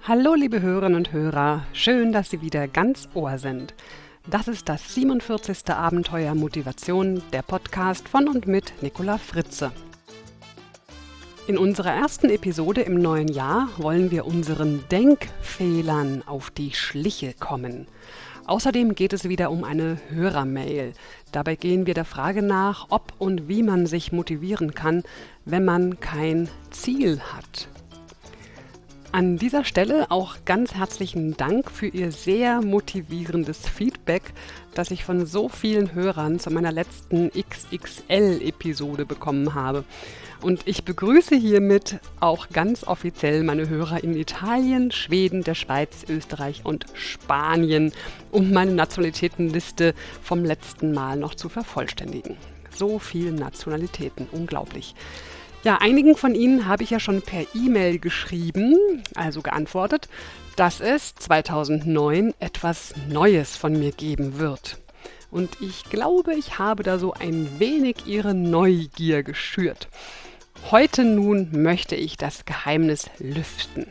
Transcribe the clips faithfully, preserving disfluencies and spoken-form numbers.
Hallo liebe Hörerinnen und Hörer, schön, dass Sie wieder ganz Ohr sind. Das ist das siebenundvierzigste Abenteuer Motivation, der Podcast von und mit Nicola Fritze. In unserer ersten Episode im neuen Jahr wollen wir unseren Denkfehlern auf die Schliche kommen. Außerdem geht es wieder um eine Hörermail. Dabei gehen wir der Frage nach, ob und wie man sich motivieren kann, wenn man kein Ziel hat. An dieser Stelle auch ganz herzlichen Dank für Ihr sehr motivierendes Feedback, das ich von so vielen Hörern zu meiner letzten X X L-Episode bekommen habe. Und ich begrüße hiermit auch ganz offiziell meine Hörer in Italien, Schweden, der Schweiz, Österreich und Spanien, um meine Nationalitätenliste vom letzten Mal noch zu vervollständigen. So viele Nationalitäten, unglaublich. Ja, einigen von Ihnen habe ich ja schon per E-Mail geschrieben, also geantwortet, dass es zweitausendneun etwas Neues von mir geben wird. Und ich glaube, ich habe da so ein wenig Ihre Neugier geschürt. Heute nun möchte ich das Geheimnis lüften.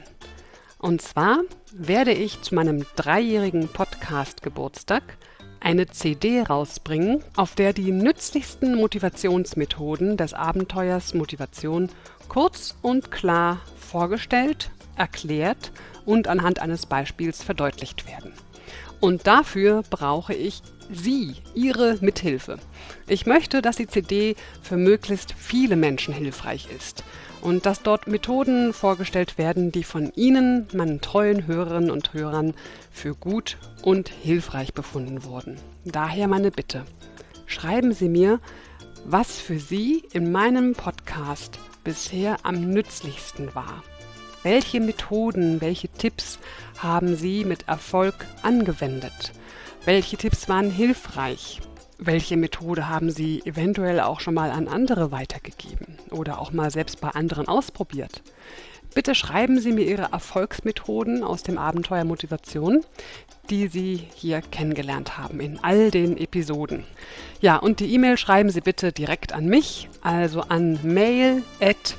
Und zwar werde ich zu meinem dreijährigen Podcast-Geburtstag eine C D rausbringen, auf der die nützlichsten Motivationsmethoden des Abenteuers Motivation kurz und klar vorgestellt, erklärt und anhand eines Beispiels verdeutlicht werden. Und dafür brauche ich Sie, Ihre Mithilfe. Ich möchte, dass die C D für möglichst viele Menschen hilfreich ist und dass dort Methoden vorgestellt werden, die von Ihnen, meinen treuen Hörerinnen und Hörern, für gut und hilfreich befunden wurden. Daher meine Bitte, schreiben Sie mir, was für Sie in meinem Podcast bisher am nützlichsten war. Welche Methoden, welche Tipps haben Sie mit Erfolg angewendet? Welche Tipps waren hilfreich? Welche Methode haben Sie eventuell auch schon mal an andere weitergegeben oder auch mal selbst bei anderen ausprobiert? Bitte schreiben Sie mir Ihre Erfolgsmethoden aus dem Abenteuer Motivation, die Sie hier kennengelernt haben in all den Episoden. Ja, und die E-Mail schreiben Sie bitte direkt an mich, also an mail at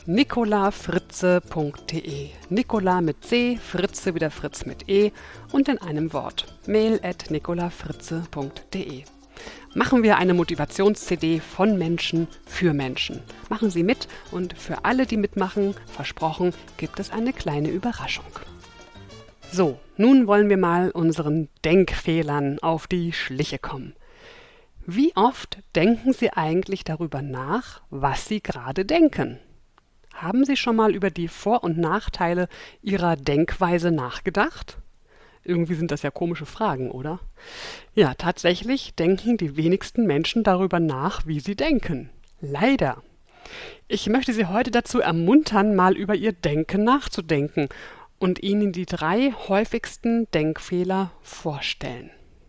nicolafritze punkt de. Nicola mit C, Fritze wieder Fritz mit E und in einem Wort. mail at nicolafritze punkt de. Machen wir eine Motivations-C D von Menschen für Menschen. Machen Sie mit und für alle, die mitmachen, versprochen, gibt es eine kleine Überraschung. So, nun wollen wir mal unseren Denkfehlern auf die Schliche kommen. Wie oft denken Sie eigentlich darüber nach, was Sie gerade denken? Haben Sie schon mal über die Vor- und Nachteile Ihrer Denkweise nachgedacht? Irgendwie sind das ja komische Fragen, oder? Ja, tatsächlich denken die wenigsten Menschen darüber nach, wie sie denken. Leider. Ich möchte Sie heute dazu ermuntern, mal über Ihr Denken nachzudenken und Ihnen die drei häufigsten Denkfehler vorstellen.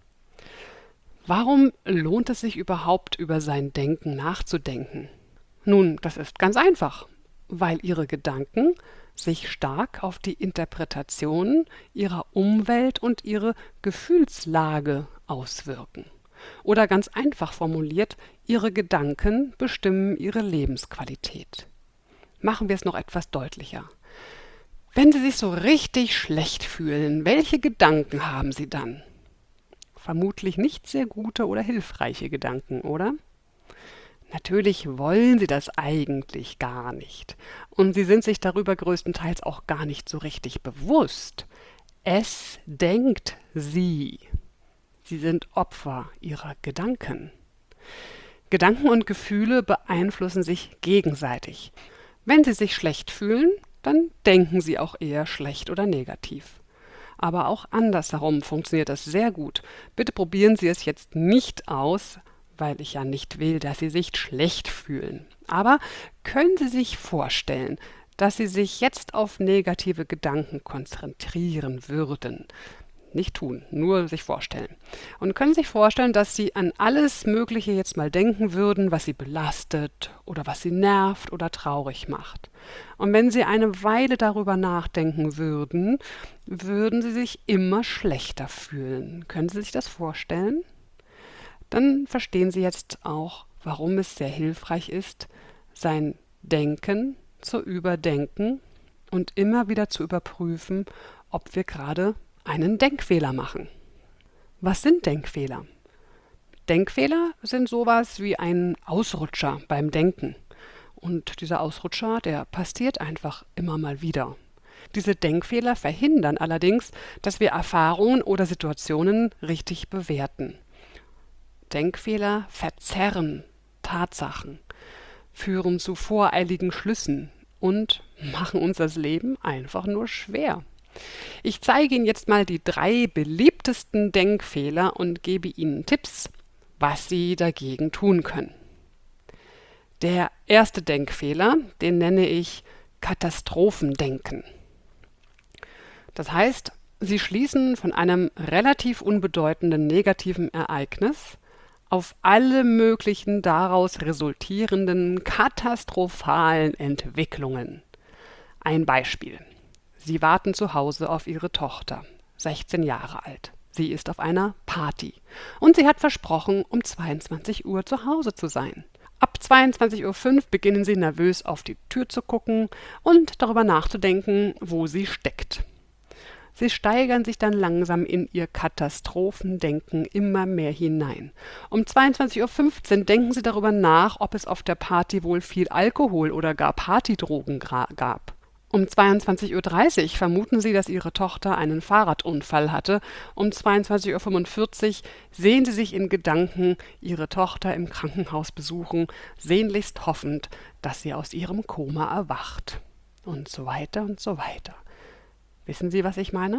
Warum lohnt es sich überhaupt, über sein Denken nachzudenken? Nun, das ist ganz einfach, weil Ihre Gedanken sich stark auf die Interpretation Ihrer Umwelt und Ihre Gefühlslage auswirken. Oder ganz einfach formuliert, Ihre Gedanken bestimmen Ihre Lebensqualität. Machen wir es noch etwas deutlicher. Wenn Sie sich so richtig schlecht fühlen, welche Gedanken haben Sie dann? Vermutlich nicht sehr gute oder hilfreiche Gedanken, oder? Natürlich wollen Sie das eigentlich gar nicht. Und Sie sind sich darüber größtenteils auch gar nicht so richtig bewusst. Es denkt Sie. Sie sind Opfer Ihrer Gedanken. Gedanken und Gefühle beeinflussen sich gegenseitig. Wenn Sie sich schlecht fühlen, dann denken Sie auch eher schlecht oder negativ. Aber auch andersherum funktioniert das sehr gut. Bitte probieren Sie es jetzt nicht aus, weil ich ja nicht will, dass Sie sich schlecht fühlen. Aber können Sie sich vorstellen, dass Sie sich jetzt auf negative Gedanken konzentrieren würden? Nicht tun, nur sich vorstellen. Und können sich vorstellen, dass Sie an alles Mögliche jetzt mal denken würden, was Sie belastet oder was Sie nervt oder traurig macht. Und wenn Sie eine Weile darüber nachdenken würden, würden Sie sich immer schlechter fühlen. Können Sie sich das vorstellen? Dann verstehen Sie jetzt auch, warum es sehr hilfreich ist, sein Denken zu überdenken und immer wieder zu überprüfen, ob wir gerade einen Denkfehler machen. Was sind Denkfehler? Denkfehler sind sowas wie ein Ausrutscher beim Denken. Und dieser Ausrutscher, der passiert einfach immer mal wieder. Diese Denkfehler verhindern allerdings, dass wir Erfahrungen oder Situationen richtig bewerten. Denkfehler verzerren Tatsachen, führen zu voreiligen Schlüssen und machen uns das Leben einfach nur schwer. Ich zeige Ihnen jetzt mal die drei beliebtesten Denkfehler und gebe Ihnen Tipps, was Sie dagegen tun können. Der erste Denkfehler, den nenne ich Katastrophendenken. Das heißt, Sie schließen von einem relativ unbedeutenden negativen Ereignis auf alle möglichen daraus resultierenden katastrophalen Entwicklungen. Ein Beispiel. Sie warten zu Hause auf Ihre Tochter, sechzehn Jahre alt. Sie ist auf einer Party und sie hat versprochen, um zweiundzwanzig Uhr zu Hause zu sein. Ab zweiundzwanzig Uhr fünf beginnen Sie nervös auf die Tür zu gucken und darüber nachzudenken, wo sie steckt. Sie steigern sich dann langsam in Ihr Katastrophendenken immer mehr hinein. Um zweiundzwanzig Uhr fünfzehn denken Sie darüber nach, ob es auf der Party wohl viel Alkohol oder gar Partydrogen gab. Um zweiundzwanzig Uhr dreißig vermuten Sie, dass Ihre Tochter einen Fahrradunfall hatte. Um zweiundzwanzig Uhr fünfundvierzig sehen Sie sich in Gedanken Ihre Tochter im Krankenhaus besuchen, sehnlichst hoffend, dass sie aus ihrem Koma erwacht. Und so weiter und so weiter. Wissen Sie, was ich meine?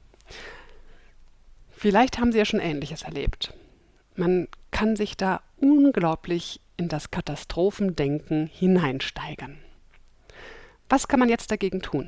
Vielleicht haben Sie ja schon Ähnliches erlebt. Man kann sich da unglaublich in das Katastrophendenken hineinsteigern. Was kann man jetzt dagegen tun?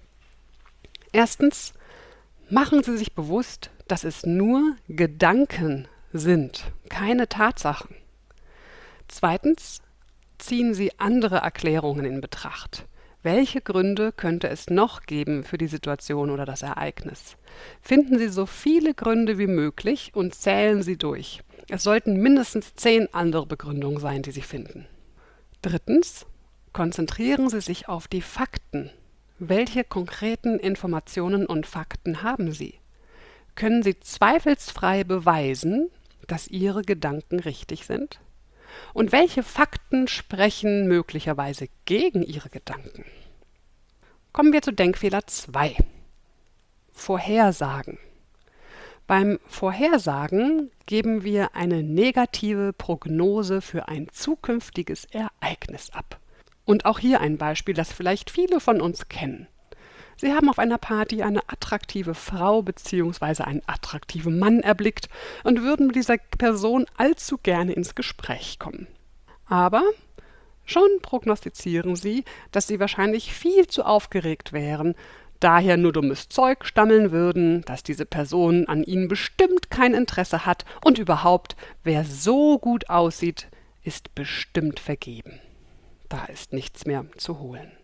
Erstens, machen Sie sich bewusst, dass es nur Gedanken sind, keine Tatsachen. Zweitens, ziehen Sie andere Erklärungen in Betracht. Welche Gründe könnte es noch geben für die Situation oder das Ereignis? Finden Sie so viele Gründe wie möglich und zählen Sie durch. Es sollten mindestens zehn andere Begründungen sein, die Sie finden. Drittens, konzentrieren Sie sich auf die Fakten. Welche konkreten Informationen und Fakten haben Sie? Können Sie zweifelsfrei beweisen, dass Ihre Gedanken richtig sind? Und welche Fakten sprechen möglicherweise gegen Ihre Gedanken? Kommen wir zu Denkfehler zwei. Vorhersagen. Beim Vorhersagen geben wir eine negative Prognose für ein zukünftiges Ereignis ab. Und auch hier ein Beispiel, das vielleicht viele von uns kennen. Sie haben auf einer Party eine attraktive Frau bzw. einen attraktiven Mann erblickt und würden mit dieser Person allzu gerne ins Gespräch kommen. Aber schon prognostizieren Sie, dass Sie wahrscheinlich viel zu aufgeregt wären, daher nur dummes Zeug stammeln würden, dass diese Person an Ihnen bestimmt kein Interesse hat und überhaupt, wer so gut aussieht, ist bestimmt vergeben. Da ist nichts mehr zu holen.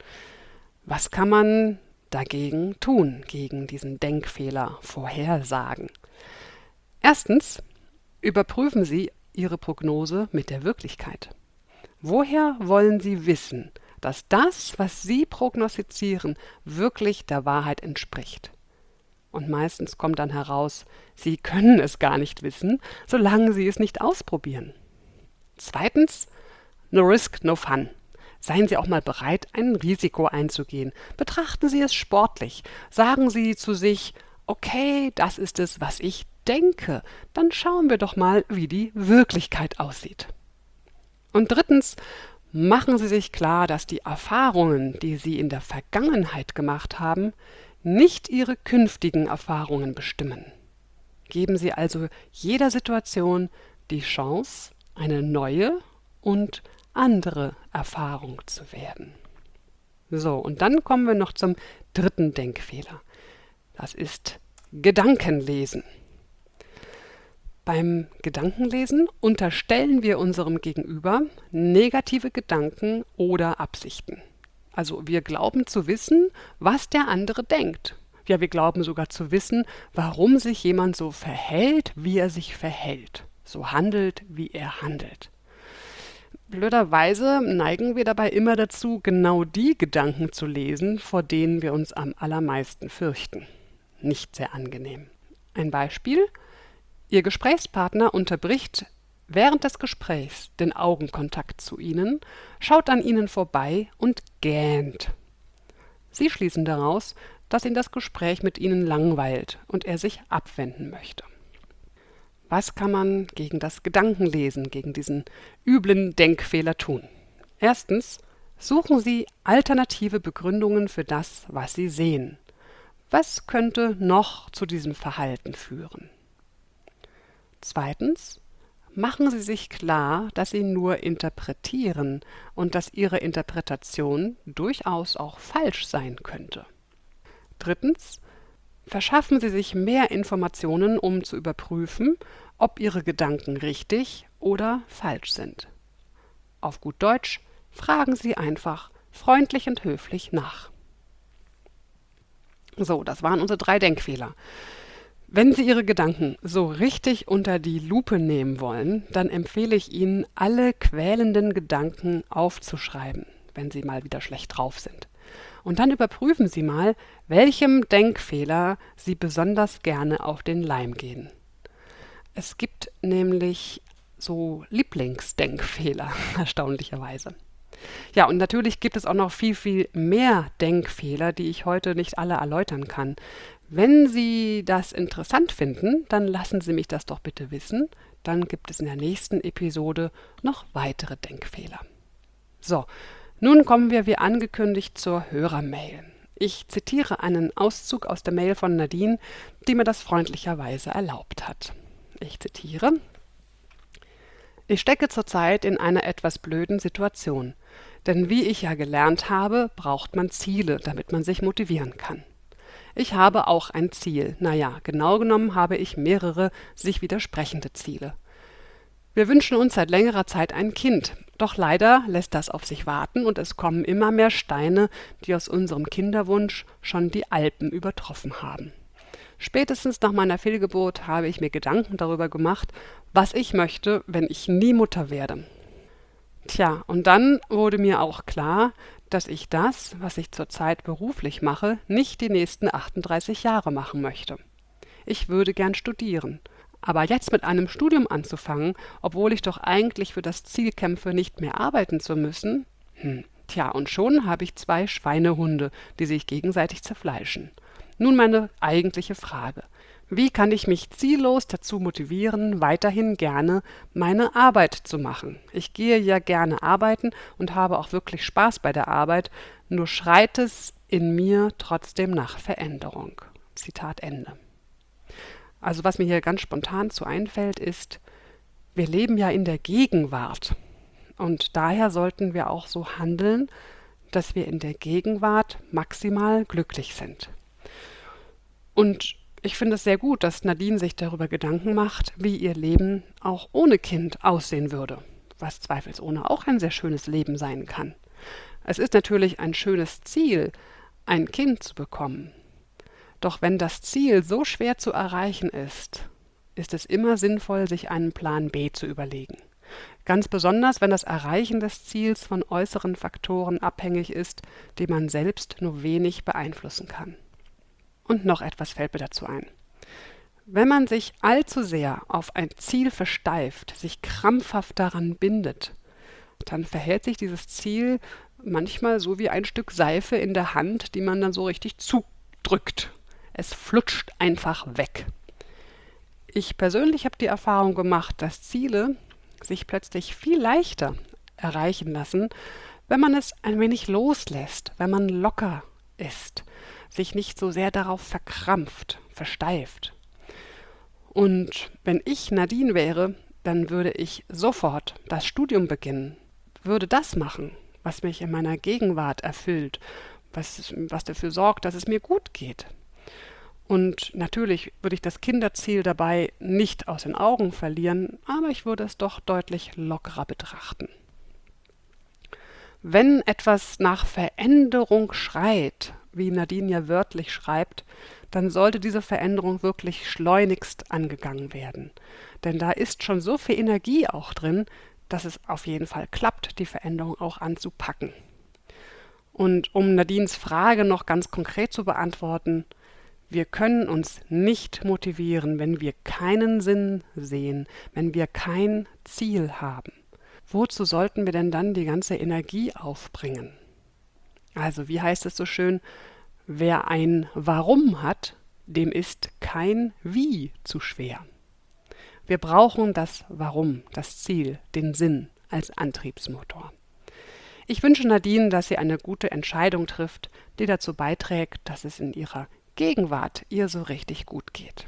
Was kann man dagegen tun, gegen diesen Denkfehler Vorhersagen? Erstens, überprüfen Sie Ihre Prognose mit der Wirklichkeit. Woher wollen Sie wissen, dass das, was Sie prognostizieren, wirklich der Wahrheit entspricht? Und meistens kommt dann heraus, Sie können es gar nicht wissen, solange Sie es nicht ausprobieren. Zweitens, no risk, no fun. Seien Sie auch mal bereit, ein Risiko einzugehen. Betrachten Sie es sportlich. Sagen Sie zu sich, okay, das ist es, was ich denke. Dann schauen wir doch mal, wie die Wirklichkeit aussieht. Und drittens, machen Sie sich klar, dass die Erfahrungen, die Sie in der Vergangenheit gemacht haben, nicht Ihre künftigen Erfahrungen bestimmen. Geben Sie also jeder Situation die Chance, eine neue und andere Erfahrung zu werden. So, und dann kommen wir noch zum dritten Denkfehler. Das ist Gedankenlesen. Beim Gedankenlesen unterstellen wir unserem Gegenüber negative Gedanken oder Absichten. Also wir glauben zu wissen, was der andere denkt. Ja, wir glauben sogar zu wissen, warum sich jemand so verhält, wie er sich verhält, so handelt, wie er handelt. Blöderweise neigen wir dabei immer dazu, genau die Gedanken zu lesen, vor denen wir uns am allermeisten fürchten. Nicht sehr angenehm. Ein Beispiel: Ihr Gesprächspartner unterbricht während des Gesprächs den Augenkontakt zu Ihnen, schaut an Ihnen vorbei und gähnt. Sie schließen daraus, dass ihn das Gespräch mit Ihnen langweilt und er sich abwenden möchte. Was kann man gegen das Gedankenlesen, gegen diesen üblen Denkfehler tun? Erstens, suchen Sie alternative Begründungen für das, was Sie sehen. Was könnte noch zu diesem Verhalten führen? Zweitens, machen Sie sich klar, dass Sie nur interpretieren und dass Ihre Interpretation durchaus auch falsch sein könnte. Drittens, verschaffen Sie sich mehr Informationen, um zu überprüfen, ob Ihre Gedanken richtig oder falsch sind. Auf gut Deutsch, fragen Sie einfach freundlich und höflich nach. So, das waren unsere drei Denkfehler. Wenn Sie Ihre Gedanken so richtig unter die Lupe nehmen wollen, dann empfehle ich Ihnen, alle quälenden Gedanken aufzuschreiben, wenn Sie mal wieder schlecht drauf sind. Und dann überprüfen Sie mal, welchem Denkfehler Sie besonders gerne auf den Leim gehen. Es gibt nämlich so Lieblingsdenkfehler, erstaunlicherweise. Ja, und natürlich gibt es auch noch viel, viel mehr Denkfehler, die ich heute nicht alle erläutern kann. Wenn Sie das interessant finden, dann lassen Sie mich das doch bitte wissen. Dann gibt es in der nächsten Episode noch weitere Denkfehler. So, nun kommen wir wie angekündigt zur Hörermail. Ich zitiere einen Auszug aus der Mail von Nadine, die mir das freundlicherweise erlaubt hat. Ich zitiere: Ich stecke zurzeit in einer etwas blöden Situation. Denn wie ich ja gelernt habe, braucht man Ziele, damit man sich motivieren kann. Ich habe auch ein Ziel. Naja, genau genommen habe ich mehrere sich widersprechende Ziele. Wir wünschen uns seit längerer Zeit ein Kind. Doch leider lässt das auf sich warten und es kommen immer mehr Steine, die aus unserem Kinderwunsch schon die Alpen übertroffen haben. Spätestens nach meiner Fehlgeburt habe ich mir Gedanken darüber gemacht, was ich möchte, wenn ich nie Mutter werde. Tja, und dann wurde mir auch klar, dass ich das, was ich zurzeit beruflich mache, nicht die nächsten achtunddreißig Jahre machen möchte. Ich würde gern studieren. Aber jetzt mit einem Studium anzufangen, obwohl ich doch eigentlich für das Ziel kämpfe, nicht mehr arbeiten zu müssen? Hm, tja, und schon habe ich zwei Schweinehunde, die sich gegenseitig zerfleischen. Nun meine eigentliche Frage: Wie kann ich mich ziellos dazu motivieren, weiterhin gerne meine Arbeit zu machen? Ich gehe ja gerne arbeiten und habe auch wirklich Spaß bei der Arbeit, nur schreit es in mir trotzdem nach Veränderung. Zitat Ende. Also was mir hier ganz spontan zu einfällt, ist, wir leben ja in der Gegenwart. Und daher sollten wir auch so handeln, dass wir in der Gegenwart maximal glücklich sind. Und ich finde es sehr gut, dass Nadine sich darüber Gedanken macht, wie ihr Leben auch ohne Kind aussehen würde, was zweifelsohne auch ein sehr schönes Leben sein kann. Es ist natürlich ein schönes Ziel, ein Kind zu bekommen. Doch wenn das Ziel so schwer zu erreichen ist, ist es immer sinnvoll, sich einen Plan B zu überlegen. Ganz besonders, wenn das Erreichen des Ziels von äußeren Faktoren abhängig ist, die man selbst nur wenig beeinflussen kann. Und noch etwas fällt mir dazu ein. Wenn man sich allzu sehr auf ein Ziel versteift, sich krampfhaft daran bindet, dann verhält sich dieses Ziel manchmal so wie ein Stück Seife in der Hand, die man dann so richtig zudrückt. Es flutscht einfach weg. Ich persönlich habe die Erfahrung gemacht, dass Ziele sich plötzlich viel leichter erreichen lassen, wenn man es ein wenig loslässt, wenn man locker ist, sich nicht so sehr darauf verkrampft, versteift. Und wenn ich Nadine wäre, dann würde ich sofort das Studium beginnen, würde das machen, was mich in meiner Gegenwart erfüllt, was, was dafür sorgt, dass es mir gut geht. Und natürlich würde ich das Kinderziel dabei nicht aus den Augen verlieren, aber ich würde es doch deutlich lockerer betrachten. Wenn etwas nach Veränderung schreit, wie Nadine ja wörtlich schreibt, dann sollte diese Veränderung wirklich schleunigst angegangen werden. Denn da ist schon so viel Energie auch drin, dass es auf jeden Fall klappt, die Veränderung auch anzupacken. Und um Nadines Frage noch ganz konkret zu beantworten, wir können uns nicht motivieren, wenn wir keinen Sinn sehen, wenn wir kein Ziel haben. Wozu sollten wir denn dann die ganze Energie aufbringen? Also, wie heißt es so schön, wer ein Warum hat, dem ist kein Wie zu schwer. Wir brauchen das Warum, das Ziel, den Sinn als Antriebsmotor. Ich wünsche Nadine, dass sie eine gute Entscheidung trifft, die dazu beiträgt, dass es in ihrer Gegenwart ihr so richtig gut geht.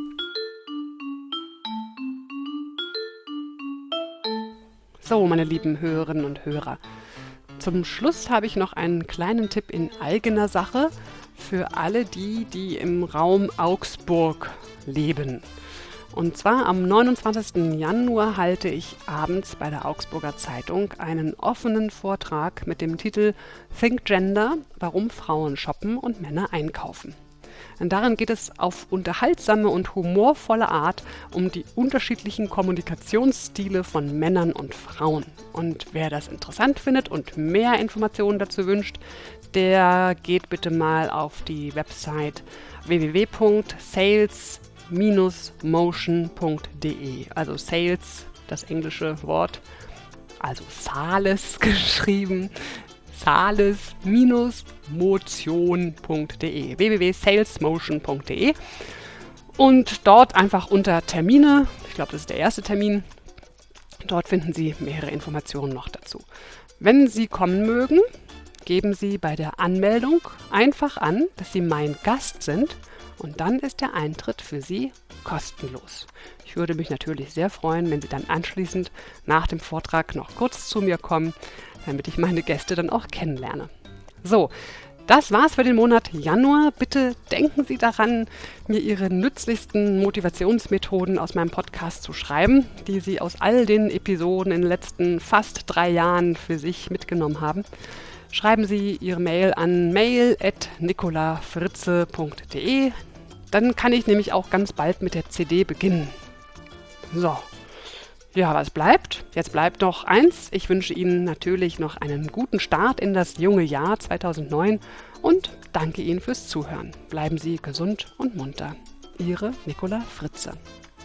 So, meine lieben Hörerinnen und Hörer, zum Schluss habe ich noch einen kleinen Tipp in eigener Sache für alle die, die im Raum Augsburg leben. Und zwar am neunundzwanzigsten Januar halte ich abends bei der Augsburger Zeitung einen offenen Vortrag mit dem Titel Think Gender, warum Frauen shoppen und Männer einkaufen. Und darin geht es auf unterhaltsame und humorvolle Art um die unterschiedlichen Kommunikationsstile von Männern und Frauen. Und wer das interessant findet und mehr Informationen dazu wünscht, der geht bitte mal auf die Website w w w punkt sales motion punkt d e. Also Sales, das englische Wort, also Sales geschrieben, sales motion punkt d e, w w w punkt sales motion punkt d e, und dort einfach unter Termine, ich glaube, das ist der erste Termin, dort finden Sie mehrere Informationen noch dazu. Wenn Sie kommen mögen, geben Sie bei der Anmeldung einfach an, dass Sie mein Gast sind, und dann ist der Eintritt für Sie kostenlos. Ich würde mich natürlich sehr freuen, wenn Sie dann anschließend nach dem Vortrag noch kurz zu mir kommen, damit ich meine Gäste dann auch kennenlerne. So, das war's für den Monat Januar. Bitte denken Sie daran, mir Ihre nützlichsten Motivationsmethoden aus meinem Podcast zu schreiben, die Sie aus all den Episoden in den letzten fast drei Jahren für sich mitgenommen haben. Schreiben Sie Ihre Mail an mail at nicolafritze punkt d e. Dann kann ich nämlich auch ganz bald mit der C D beginnen. So, ja, was bleibt? Jetzt bleibt noch eins. Ich wünsche Ihnen natürlich noch einen guten Start in das junge Jahr zweitausendneun und danke Ihnen fürs Zuhören. Bleiben Sie gesund und munter. Ihre Nicola Fritze.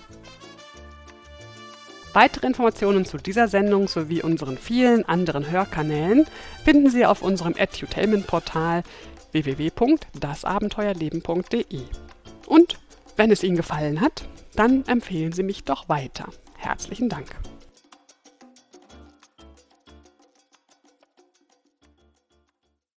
Weitere Informationen zu dieser Sendung sowie unseren vielen anderen Hörkanälen finden Sie auf unserem Edutainment-Portal w w w punkt das abenteuerleben punkt d e. Und wenn es Ihnen gefallen hat, dann empfehlen Sie mich doch weiter. Herzlichen Dank.